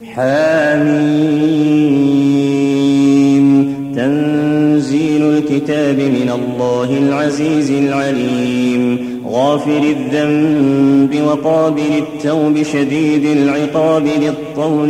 حميم تنزيل الكتاب من الله العزيز العليم غافر الذنب وقابل التوب شديد العقاب ذي الطول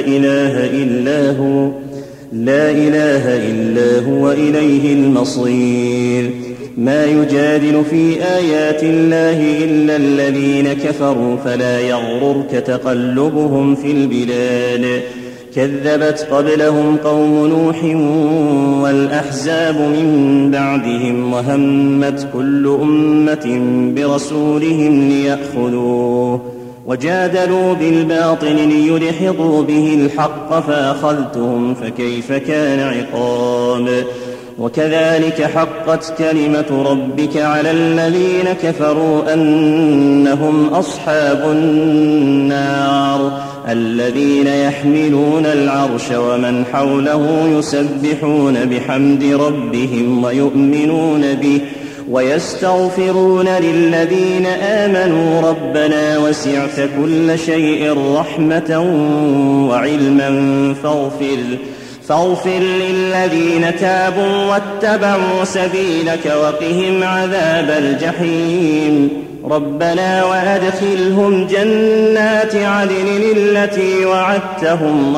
لا إله إلا هو إليه المصير ما يجادل في آيات الله إلا الذين كفروا فلا يغررك تقلبهم في البلاد كذبت قبلهم قوم نوح والأحزاب من بعدهم وهمت كل أمة برسولهم ليأخذوه وجادلوا بالباطل ليدحضوا به الحق فأخذتهم فكيف كان عقاب وكذلك حقت كلمة ربك على الذين كفروا أنهم أصحاب النار الذين يحملون العرش ومن حوله يسبحون بحمد ربهم ويؤمنون به ويستغفرون للذين آمنوا ربنا وسعت كل شيء رحمة وعلما فاغفر للذين تابوا واتبعوا سبيلك وقهم عذاب الجحيم ربنا وأدخلهم جنات عدن التي وعدتهم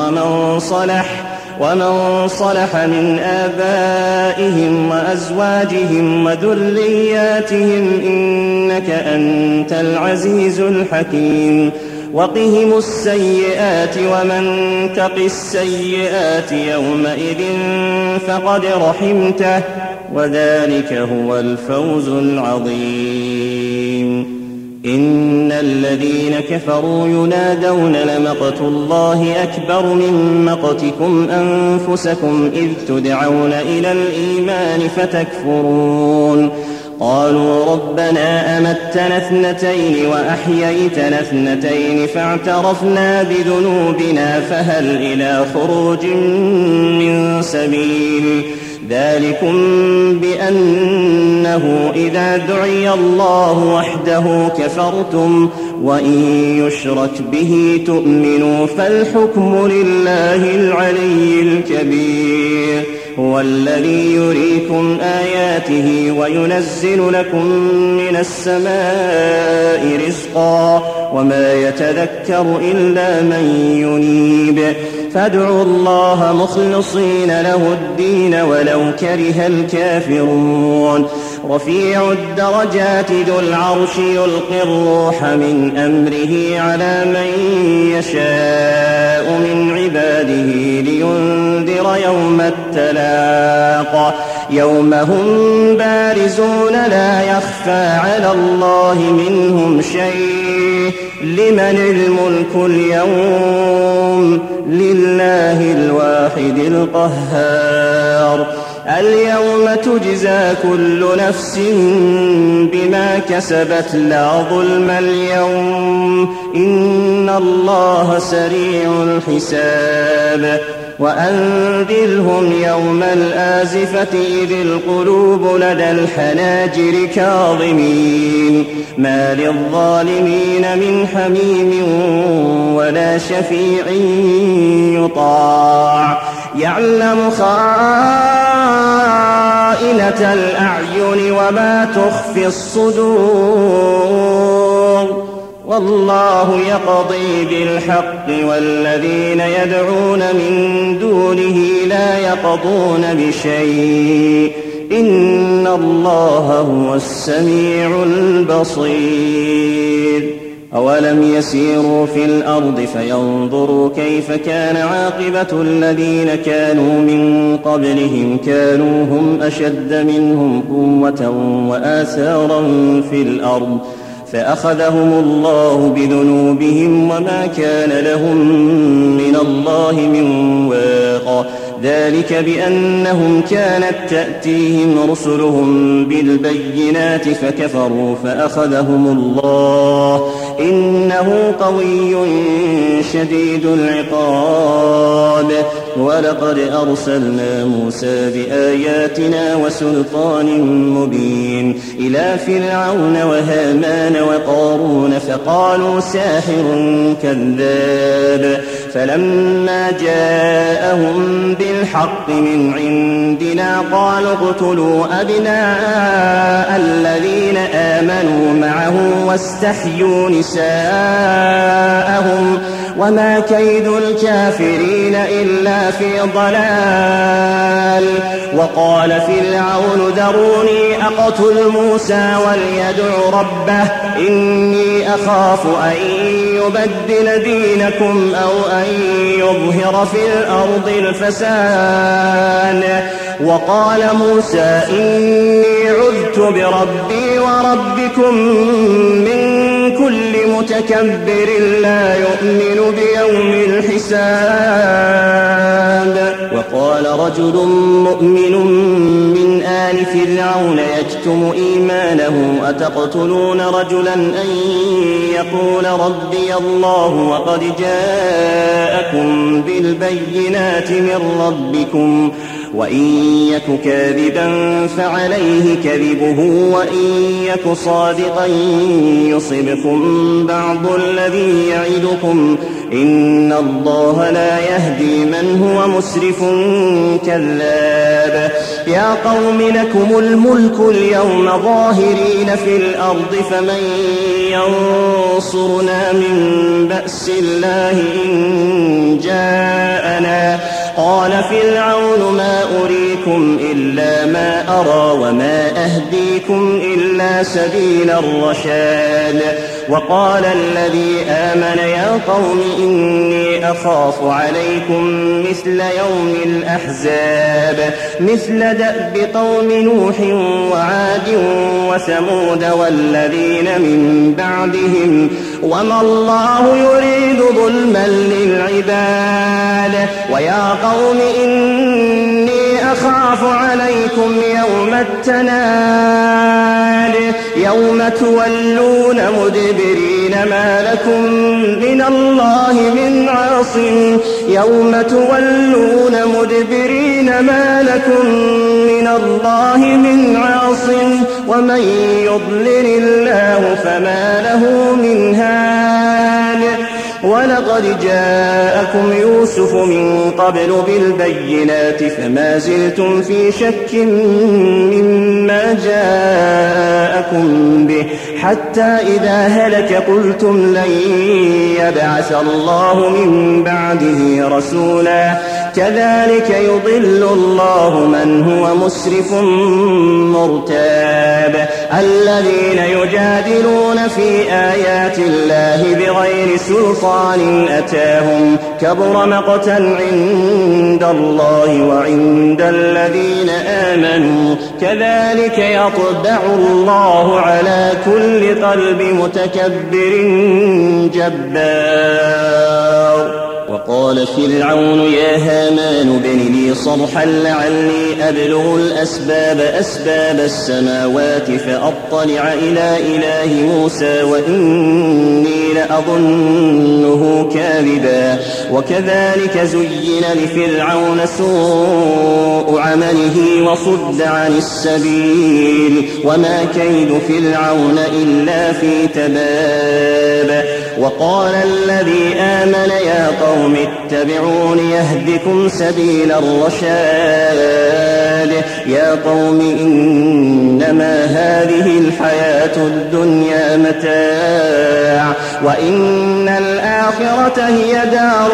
ومن صلح من آبائهم وأزواجهم وذرياتهم إنك أنت العزيز الحكيم وقهم السيئات ومن تق السيئات يومئذ فقد رحمته وذلك هو الفوز العظيم إن الذين كفروا ينادون لمقت الله أكبر من مقتكم أنفسكم إذ تدعون إلى الإيمان فتكفرون قالوا ربنا أمتنا اثنتين وأحييتنا اثنتين فاعترفنا بذنوبنا فهل إلى خروج من سبيل ذلكم بأنه إذا دعي الله وحده كفرتم وإن يشرك به تؤمنوا فالحكم لله العلي الكبير هو الذي يريكم آياته وينزل لكم من السماء رزقا وما يتذكر إلا من ينيب فادعوا الله مخلصين له الدين ولو كره الكافرون رفيع الدرجات ذو العرش يلقي الروح من أمره على من يشاء من عباده لينذر يوم التلاق يوم هم بارزون لا يخفى على الله منهم شيء لمن الملك اليوم لله الواحد القهار اليوم تجزى كل نفس بما كسبت لا ظلم اليوم إن الله سريع الحساب وأنذرهم يوم الآزفة إذ القلوب لدى الحناجر كاظمين ما للظالمين من حميم ولا شفيع يطاع يعلم خائنة الأعين وما تخفي الصدور والله يقضي بالحق والذين يدعون من دونه لا يقضون بشيء إن الله هو السميع البصير أولم يسيروا في الأرض فينظروا كيف كان عاقبة الذين كانوا من قبلهم كانوا هم أشد منهم قوة وآثارا في الأرض فأخذهم الله بذنوبهم وما كان لهم من الله من واق ذلك بأنهم كانت تأتيهم رسلهم بالبينات فكفروا فأخذهم الله إنه قوي شديد العقاب ولقد أرسلنا موسى بآياتنا وسلطان مبين إلى فرعون وهامان وقارون فقالوا ساحر كذاب فلما جاءهم بالحق من عندنا قالوا اقتلوا أبناء الذين آمنوا معه واستحيوا نساءهم وما كيد الكافرين إلا في ضلال. وقال فرعون ذروني أقتل موسى وليدع ربه إني أخاف أن يبدل دينكم أو أن يظهر في الأرض الفساد. وقال موسى إني عذت بربي وربكم من كل متكبر لا يؤمن بيوم الحساب. وقال رجل مؤمن من آل فرعون يكتم إيمانه أتقتلون رجلا أن يقول ربي الله وقد جاءكم بالبينات من ربكم وإن يك كاذبا فعليه كذبه وإن يك صادقا يصبكم بعض الذي يعدكم إن الله لا يهدي من هو مسرف كذاب. يا قوم لكم الملك اليوم ظاهرين في الأرض فمن ينصرنا من بأس الله إن جاءنا. قال فرعون ما أريكم إلا ما أرى وما أهديكم إلا سبيل الرشاد. وقال الذي آمن يا قوم إني أخاف عليكم مثل يوم الأحزاب مثل دأب قوم نوح وعاد وثمود والذين من بعدهم وما الله يريد ظلما للعباد. ويا قوم إني أخاف عليكم يوم التناد يوم تولون مدبرين ما لكم من الله من عاصم يوم تولون مدبرين ما لكم من الله من عاصم ومن يضلل الله فما له من هاد. ولقد جاءكم يوسف من قبل بالبينات فما زلتم في شك مما جاءكم به حتى إذا هلك قلتم لن يبعث الله من بعده رسولا كذلك يضل الله من هو مسرف مرتاب. الذين يجادلون في آيات الله بغير سلطان أتاهم كبر مقتا عند الله وعند الذين آمنوا كذلك يطبع الله على كل قلب متكبر جبار. وقال فرعون يا هامان ابن لي صرحا لعلي أبلغ أسباب السماوات فأطلع إلى إله موسى وإني لأظنه كاذبا. وكذلك زين لفرعون سوء عمله وصد عن السبيل وما كيد فرعون إلا في تباب. وقال الذي آمن يا قوم اتبعون يهدكم سبيل الرشاد. يا قوم إنما هذه الحياة الدنيا متاع وإن الآخرة هي دار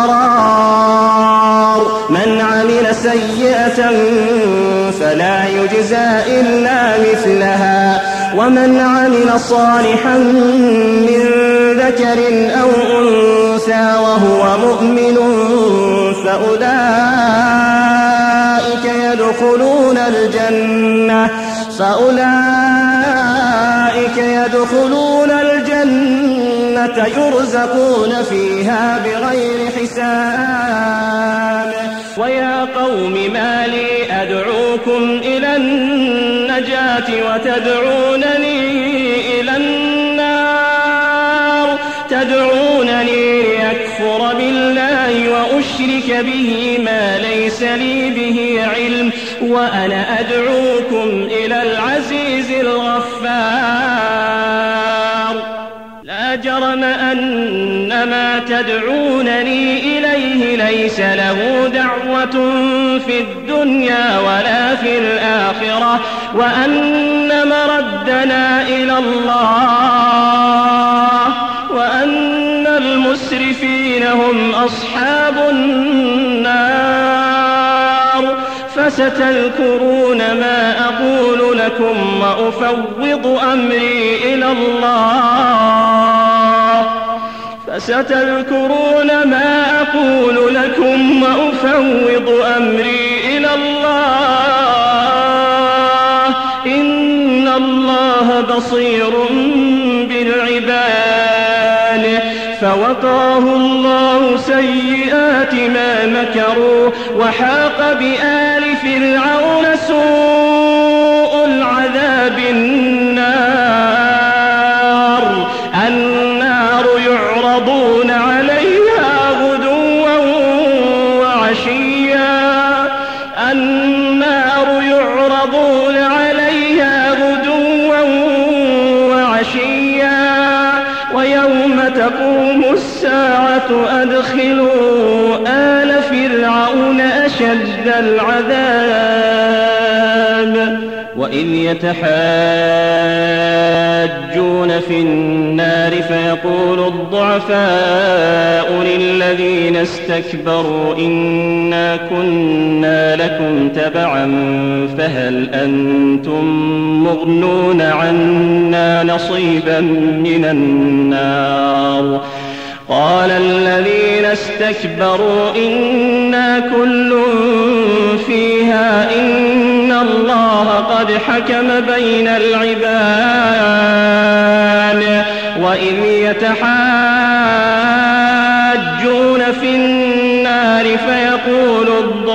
القرار. من عمل سيئة فلا يجزى إلا مثلها ومن عمل صالحا من ذكر أو أنثى وهو مؤمن فأولئك يدخلون الجنة يرزقون فيها بغير حساب. ويا قوم ما لي أدعوكم إلى النجاة وتدعونني إلى النار تدعونني ليكفر بالله وأشرك أشرك به ما ليس لي به علم وأنا أدعوكم إلى العزيز الغفار لا جرم أن ما تدعونني إليه ليس له دعوة في الدنيا ولا في الآخرة وأن مردنا إلى الله وأن المسرفين هم أصحاب النار فستذكرون ما أقول لكم وأفوض أمري إلى الله فستذكرون ما أقول لكم وأفوض أمري إلى الله إن الله بصير بالعباد فوقاه الله سيئات ما مكروا وحاق بآل فرعون سوء العذاب النار يعرضون عليها غدوا وعشيا ويوم تقوم الساعة أدخلوا آل فرعون أشد العذاب وإذ يتحاجون في النار فيقول الضعفاء للذين استكبروا إنا كنا لكم تبعا فهل أنتم مغنون عنا نصيبا من النار قال الذين استكبروا إنا كل فيها إن الله قد حكم بين العباد وإذ يتحاجون في النار فيقول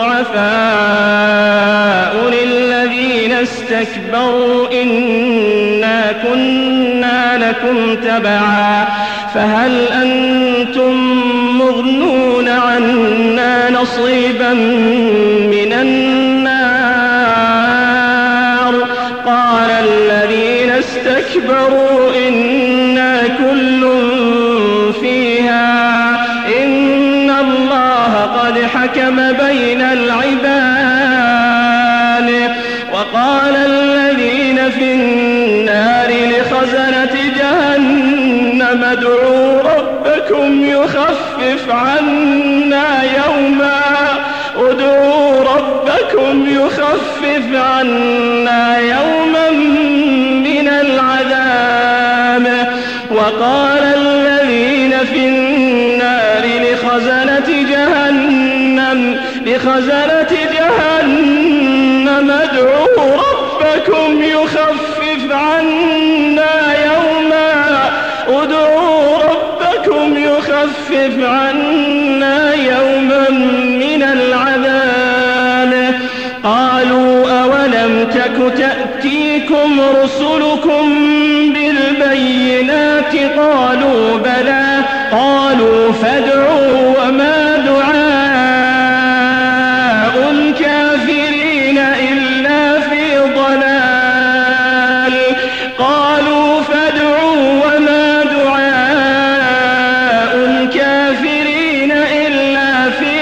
الضعفاء للذين استكبروا إنا كنا لكم تبعا فهل أنتم مغنون عنا نصيبا من النار قال الذين استكبروا إنا كل فيها إن الله قد حكم بين العباد وقال الذين في النار لخزنة جهنم ادعوا ربكم يخفف عنا يوما من العذاب وقال الذين في النار لخزنة جهنم ادعوا ربكم يخفف عنا يوما من العذاب قالوا أولم تك تأتيكم رسلكم بالبينات قالوا بلى قالوا فادعوا وما دعاء الكافرين إلا في ضلال قالوا فادعوا وما دعاء الكافرين إلا في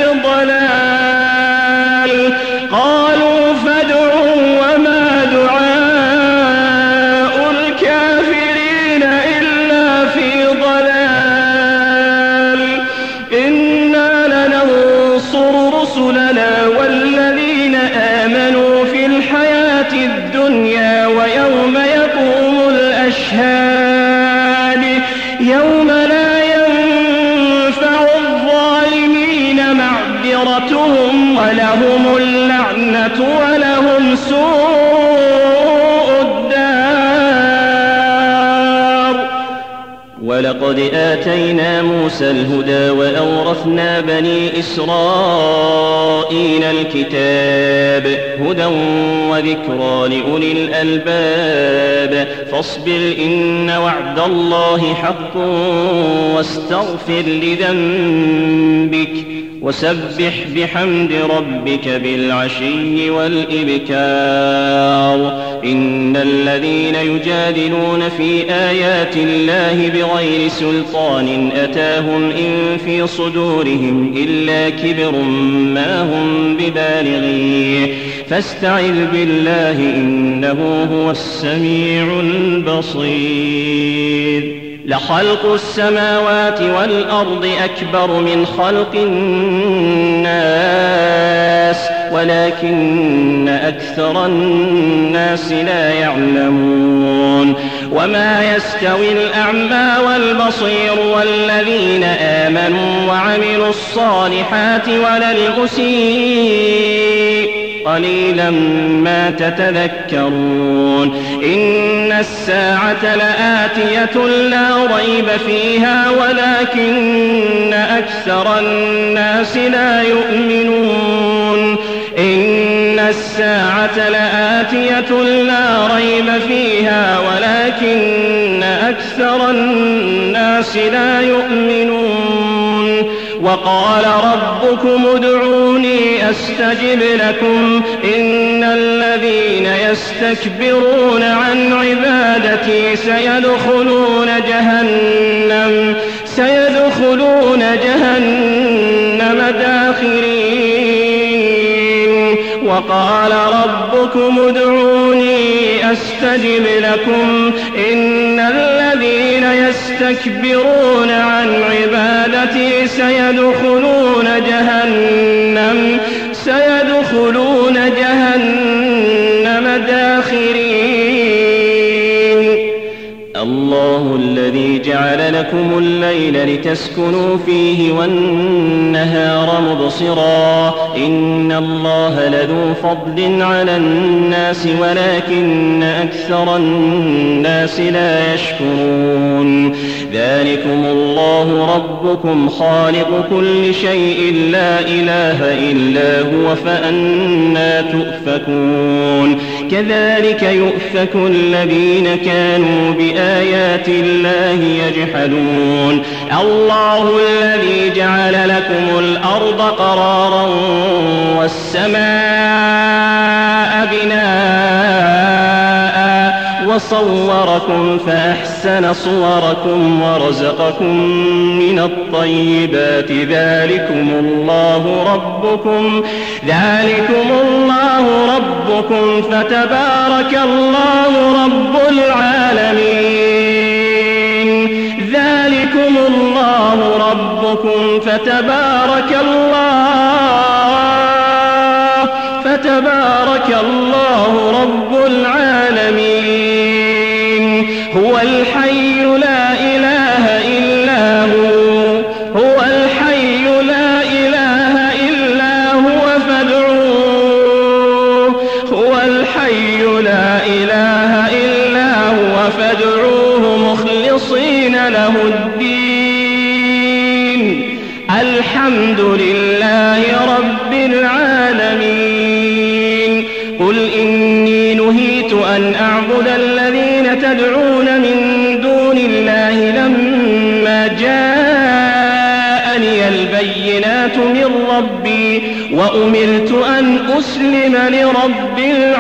ضلال قالوا فادعوا وما دعاء الكافرين إلا في ضلال إنا لننصر رسلنا والذين آمنوا في الحياة الدنيا ويوم يقوم الأشهاد يوم لا ينفع الظالمين معذرتهم ولهم اللعنة ولهم سوء الدار ولقد آتينا موسى الهدى وأورثنا بني إسرائيل الكتاب هدى وذكرى لأولي الألباب فاصبر إن وعد الله حق واستغفر لذنبك وسبح بحمد ربك بالعشي والإبكار إن الذين يجادلون في آيات الله بغير سلطان أتاهم إن في صدورهم إلا كبر ما هم ببالغيه فاستعذ بالله إنه هو السميع البصير لخلق السماوات والأرض أكبر من خلق الناس ولكن أكثر الناس لا يعلمون وما يستوي الأعمى والبصير والذين آمنوا وعملوا الصالحات ولا المسيء قليلا ما تتذكرون إن الساعة لآتية لا ريب فيها ولكن أكثر الناس لا يؤمنون إن الساعة لآتية لا ريب فيها ولكن أكثر الناس لا يؤمنون وقال ربكم ادعوني أستجب لكم إن الذين يستكبرون عن عبادتي سيدخلون جهنم داخرين وقال ربكم ادعوني أستجب لكم إن الذين يستكبرون عن عبادتي سيدخلون جهنم داخرين الله الذي جعل لكم الليل لتسكنوا فيه والنهار مبصرا إن الله لذو فضل على الناس ولكن أكثر الناس لا يشكرون ذلكم الله ربكم خالق كل شيء لا إله إلا هو فأنى تؤفكون كذلك يؤفك الذين كانوا بآيات الله يجحدون الله الذي جعل لكم الأرض قرارا والسماء بناء وصوركم فأحسن صوركم ورزقكم من الطيبات ذلكم الله ربكم فتبارك الله رب العالمين ذلكم الله ربكم فتبارك الله رب العالمين هو الحي لا إله إلا هو الحي لا إله إلا هو فادعوه هو الحي لا إله إلا هو فادعوه مخلصين له الدين الحمد لله رب العالمين قل إني نهيت أن أعبد الذين تدعون من دون الله لما جاءني البينات من ربي وأمرت أن أسلم لرب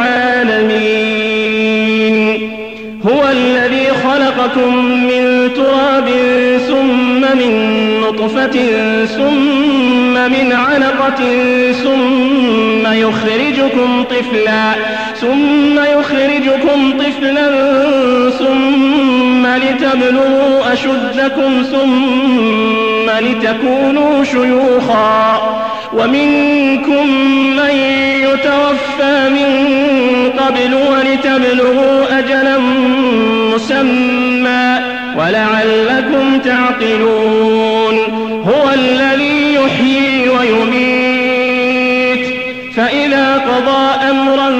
العالمين هو الذي خلقكم من تراب ثم من نطفة ثم من علقة ثم يخرجكم طفلا ثم لتبلغوا أشدكم ثم لتكونوا شيوخا ومنكم من يتوفى من قبل ولتبلغوا أجلا مسمى ولعلكم تعقلون هو الذي يحيي ويميت فإذا قضى أمرا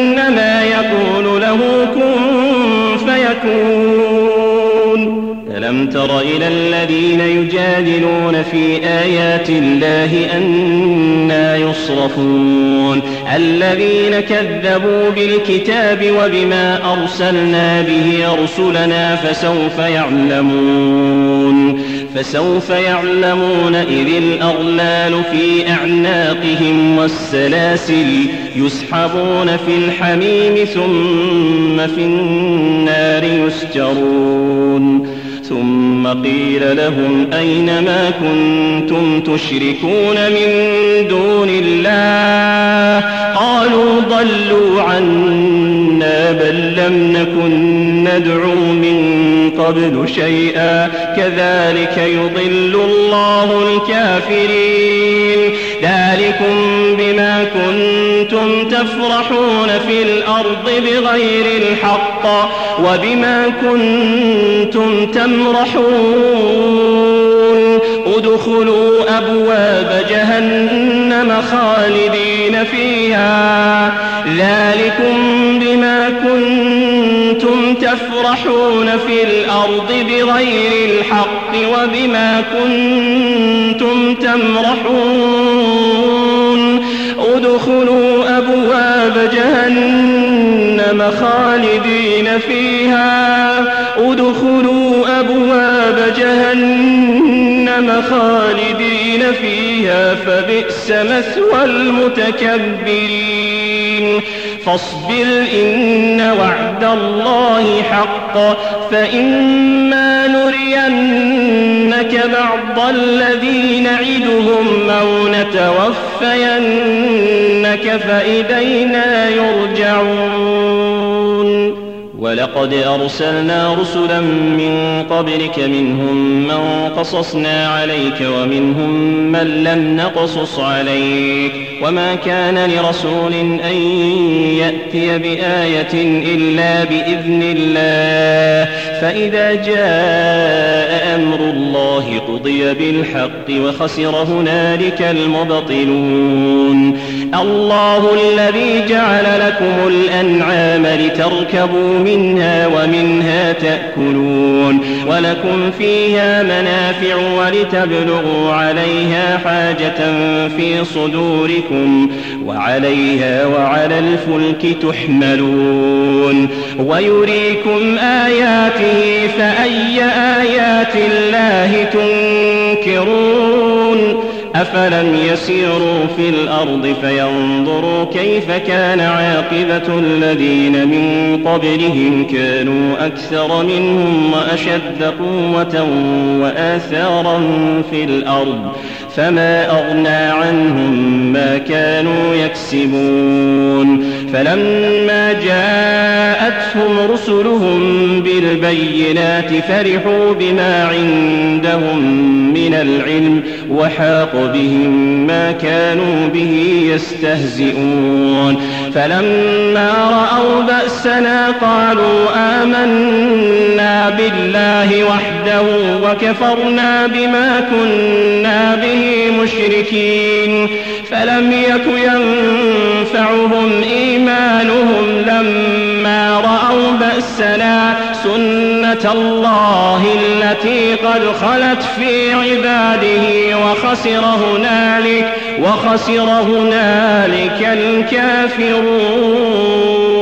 فإنما يقول له كن فيكون ألم ألم تر إلى الذين يجادلون في آيات الله أنى يصرفون الذين كذبوا بالكتاب وبما أرسلنا به رسلنا فسوف يعلمون إذ الأغلال في أعناقهم والسلاسل يسحبون في الحميم ثم في النار يسجرون ثم قيل لهم أين ما كنتم تشركون من دون الله قالوا ضلوا عنا بل لم نكن ندعو من قبل شيئا كذلك يضل الله الكافرين ذلكم بما كنتم تفرحون في الأرض بغير الحق وبما كنتم تمرحون ادخلوا أبواب جهنم خالدين فيها ذلكم بما كنتم تفرحون في الأرض بغير الحق وبما كنتم تمرحون ادخلوا أبواب جهنم خالدين فيها ادخلوا أبواب جهنم خالدين فيها فبئس مثوى المتكبرين فاصبر إن وعد الله حق فإما نرينك بعض الذي نعدهم أو نتوفينك فإلينا يرجعون ولقد أرسلنا رسلا من قبلك منهم من قصصنا عليك ومنهم من لم نقصص عليك وما كان لرسول أن يأتي بآية إلا بإذن الله فإذا جاء أمر الله قضي بالحق وخسر هنالك المبطلون الله الذي جعل لكم الأنعام لتركبوا منها ومنها تأكلون ولكم فيها منافع ولتبلغوا عليها حاجة في صدوركم وعليها وعلى الفلك تحملون ويريكم آياته فأي آيات الله تنكرون أفلم يسيروا في الأرض فينظروا كيف كان عاقبة الذين من قبلهم كانوا أكثر منهم وأشد قوة وآثارا في الأرض فما أغنى عنهم ما كانوا يكسبون فلما جاءتهم رسلهم بالبينات فرحوا بما عندهم من العلم وحاق بهم ما كانوا به يستهزئون فلما رأوا بأسنا قالوا آمنا بالله وحده وكفرنا بما كنا به مشركين فلم يك ينفعهم إيمانهم لما رأوا بأسنا سنة الله التي قد خلت في عباده وخسر هنالك الكافرون